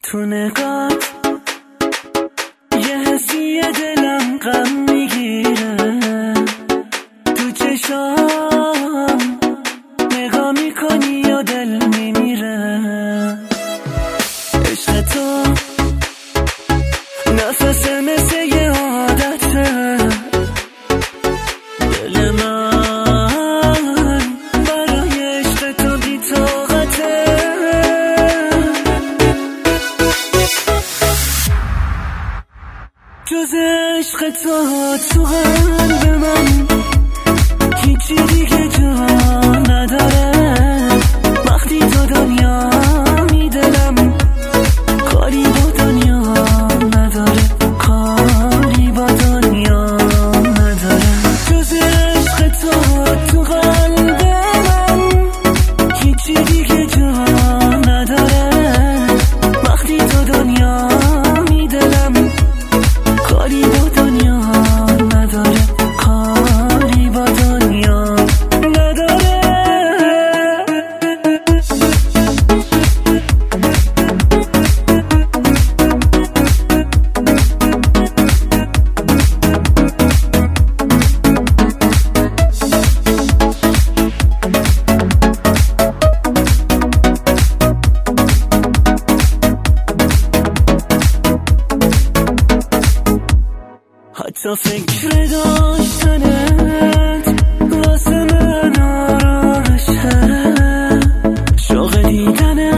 تو نگات یه حسی دلم غم میگیره، تو چشام نگاه میکنی یا دل میمیره. عشق تو نفس مثل یه عادته، دل من برای عشق تو بی طاقته. جز عشق تو قلب من هیچی دیگه جا نداره. وقتی تو دنیا میدلم کاری با دنیا نداره، کاری با دنیا نداره. جز عشق تو قلب من هیچی دیگه جا نداره. وقتی تو دنیا میدلم کاری با دنیا نداره، کاری با دنیا نداره. حتی فکر داشتنت واسه من آرامشه، شوق دیدنت